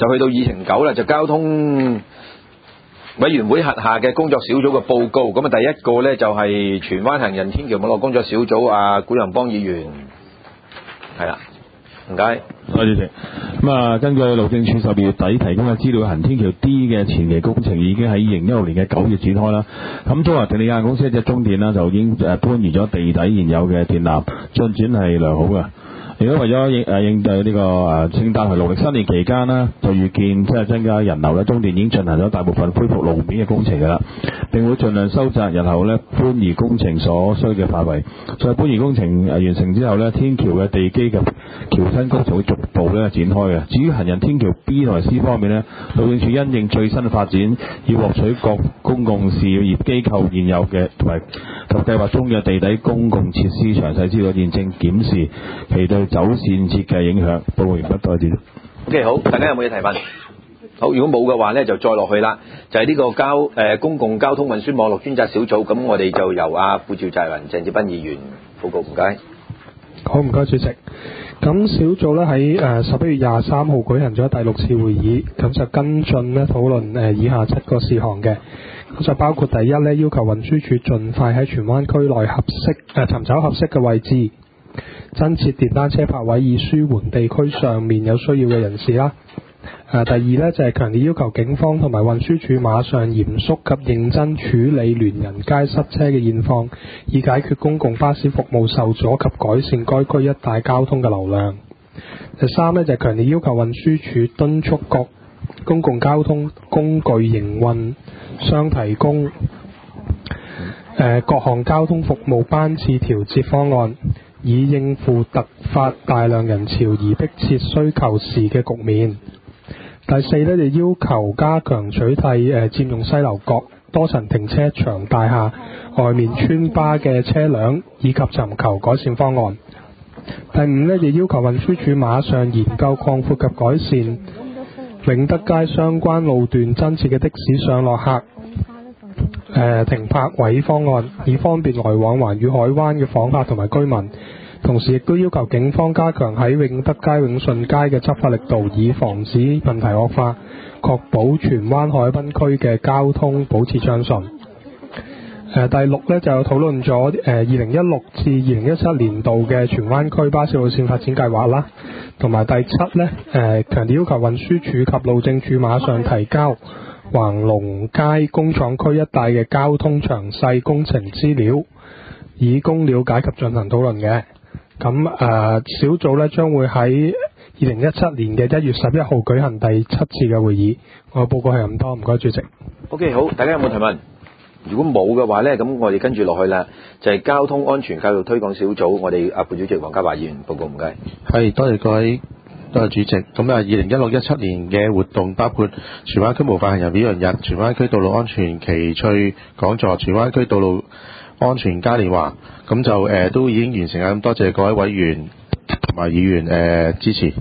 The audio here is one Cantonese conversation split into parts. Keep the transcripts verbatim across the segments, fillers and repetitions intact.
就去到議程九啦，就交通委員會轄下嘅工作小組嘅報告。咁啊，第一個呢，就係荃灣行人天橋網絡工作小組啊，古仁邦議員係啦，唔該。 多謝主席。咁啊，根據路政署十二月底提供嘅資料，行天橋 D 嘅前期工程已經喺二零一六年嘅九月展開啦。咁中華電力有限公司一隻中電啦，就已經誒搬移咗地底現有嘅電纜，進展係良好嘅。如果為咗應誒應對呢個誒聖誕同農曆新年期間呢，就預見即係增加人流咧，中電已經進行咗大部分恢復路面嘅工程㗎啦，並會盡量收窄日後咧搬移工程所需嘅範圍。在搬移工程誒完成之後呢，天橋嘅地基嘅橋身工程會逐步咧展開嘅。至於行人天橋 B 同埋 C 方面呢，路政署因應最新嘅發展，要獲取各公共事業機構現有嘅同埋及計劃中嘅地底公共設施詳細資料，現正檢視其對走線設計影響。報告完畢，多謝。 OK， 好，大家有冇嘢提問？好，如果冇嘅話呢，就再落去啦。就係、是、呢個交誒、呃、公共交通運輸網絡專責小組，咁我哋就由阿副召集人鄭志斌議員報告，唔該。 好，唔該主席。咁小組咧喺誒十一月廿三號舉行咗第六次會議，咁就跟進咧討論誒以下七個事項嘅。咁就包括第一咧，要求運輸署盡快喺荃灣區內合適誒尋找合適嘅位置，增設電單車泊位，以舒緩地區上面有需要嘅人士啦。誒第二咧就係強烈要求警方同埋運輸署馬上嚴肅及認真處理聯人街塞車嘅現況，以解決公共巴士服務受阻及改善該區一帶交通嘅流量。第三咧就係強烈要求運輸署敦促各公共交通工具營運商提供誒、呃、各項交通服務班次調節方案，以應付突發大量人潮而迫切需求時嘅局面。第四呢，就要求加強取締誒佔用西樓角多層停車場大廈外面村巴嘅車輛，以及尋求改善方案。第五呢，就要求運輸署馬上研究擴闊及改善永德街相關路段增設嘅的，的士上落客誒、呃、停泊位方案，以方便來往環宇海灣嘅訪客同埋居民。同時亦都要求警方加強喺永德街、永順街嘅執法力度，以防止問題惡化，確保荃灣海濱區嘅交通保持暢順。呃、第六呢，就討論咗誒二零一六至二零一七年度嘅荃灣區巴士路線發展計劃啦，同埋第七呢，誒、呃、強烈要求運輸署及路政署馬上提交橫龍街工廠區一帶嘅交通詳細工程資料，以供了解及進行討論嘅。咁誒、呃、小組咧將會喺二零一七年嘅一月十一號舉行第七次嘅會議。我報告係咁多，唔該主席。 OK， 好，大家有冇提問？如果冇嘅話呢，咁我哋跟住落去啦，就係、是、交通安全教育推廣小組，我哋阿副主席黃家華議員報告，唔該。 係，多謝各位，多謝主席。咁啊，二零一六一七年嘅活動包括荃灣區模範行人表揚日、荃灣區道路安全奇趣講座、荃灣區道路安全嘉年華，咁就誒、呃、都已經完成啦。咁多謝各位委員同埋議員誒、呃、支持。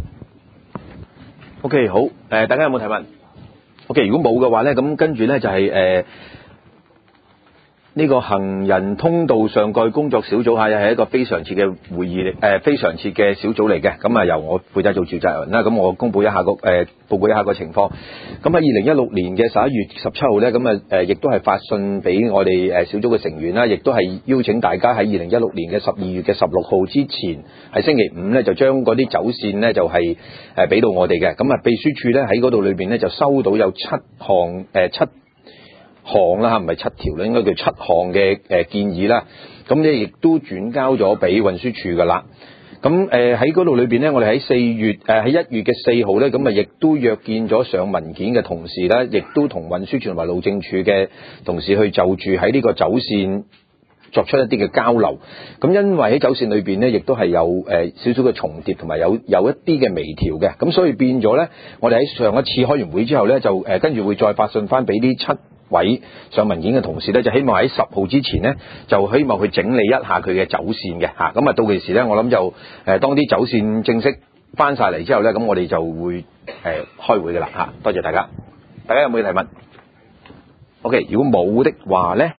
OK， 好，誒、呃、大家有冇提問 ？OK， 如果冇嘅話咧，咁跟住咧就係、是、誒。呃呢個行人通道上蓋工作小組係係一個非常次嘅會議嚟，誒、呃、非常次嘅小組嚟嘅。咁啊由我負責做召集人啦。咁我公佈一下個誒、呃、報告一下個情況。咁喺二零一六年嘅十一月十七號咧，咁啊誒亦都係發信俾我哋誒小組嘅成員啦，亦都係邀請大家喺二零一六年嘅十二月嘅十六號之前，係星期五咧就將嗰啲走線咧就係誒俾到我哋嘅。咁啊秘書處咧喺嗰度裏邊咧就收到有七項誒、呃、七。項啦，唔係七條啦，應該叫七項嘅誒建議啦。咁咧亦都轉交咗俾運輸署噶啦。咁誒喺嗰度裏邊咧，我哋喺四月誒喺一月嘅四號咧，咁啊亦都約見咗上文件嘅同事啦，亦都同運輸署同埋路政署嘅同事去就住喺呢個走線作出一啲嘅交流。咁因為喺走線裏邊咧，亦都係有誒少少嘅重疊，同埋有有一啲嘅微調嘅。咁所以變咗咧，我哋喺上一次開完會之後咧，就誒跟住會再發信翻俾呢七位上文件嘅同事咧，就希望喺十號之前呢，就希望去整理一下佢嘅走線嘅嚇。咁啊到其時咧，我諗就誒當啲走線正式翻晒嚟之後咧，咁我哋就會誒、呃、開會嘅啦嚇。多謝大家，大家有冇嘢提問 ？OK， 如果冇的話咧。